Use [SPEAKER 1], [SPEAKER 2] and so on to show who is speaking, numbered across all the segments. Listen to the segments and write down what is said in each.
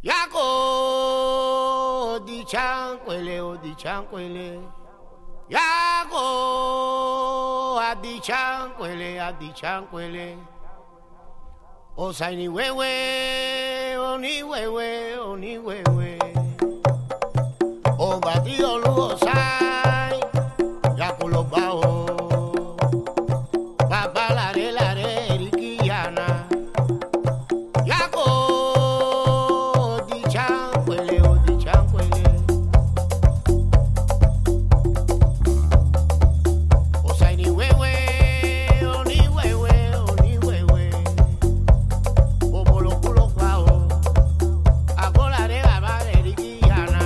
[SPEAKER 1] Yako di chanquele o di chanquele. Yako a di chanquele. O sai ni wewe, o ni wewe, o ni wewe. O bati o lu sai, yako lo bao. Baba la re rikiana. Yako di chanquele o di chanquele. O sai ni wewe, o ni wewe, o ni wewe. O bolo culo kwao. Agola re baba re rikiana.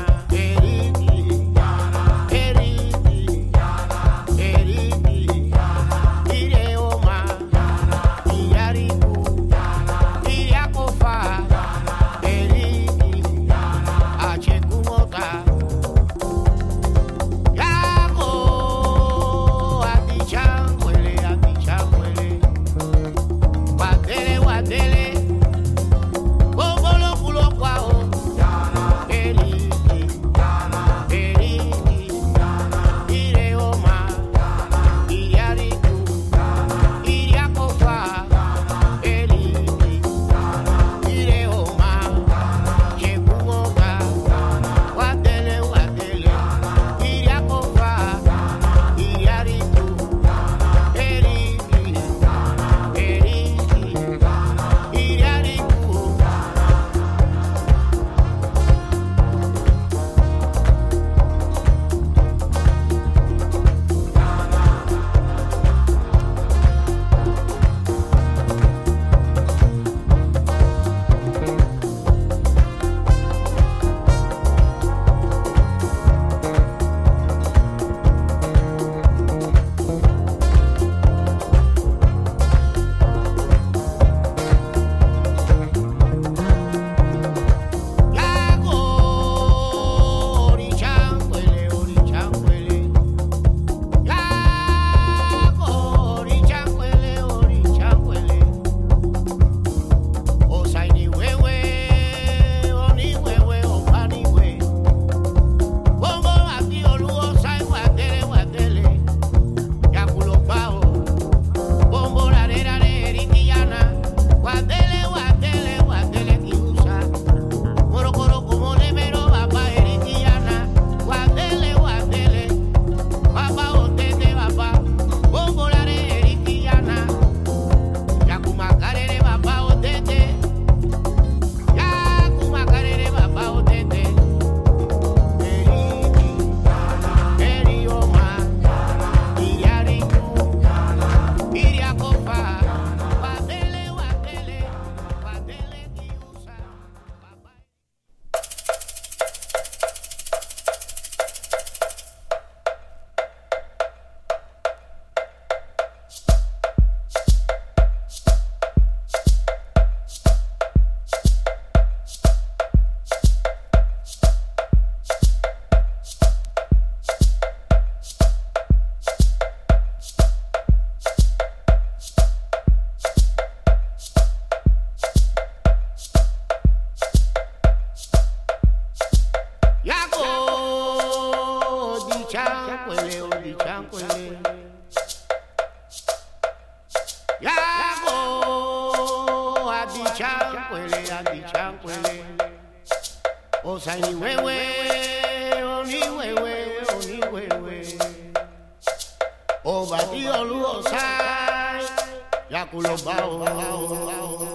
[SPEAKER 1] Chanquele o di chanquele. Yago a di chanquele. O sai ni wewe, o ni wewe, o ni wewe. O bati o lu o sai, ya culo bao.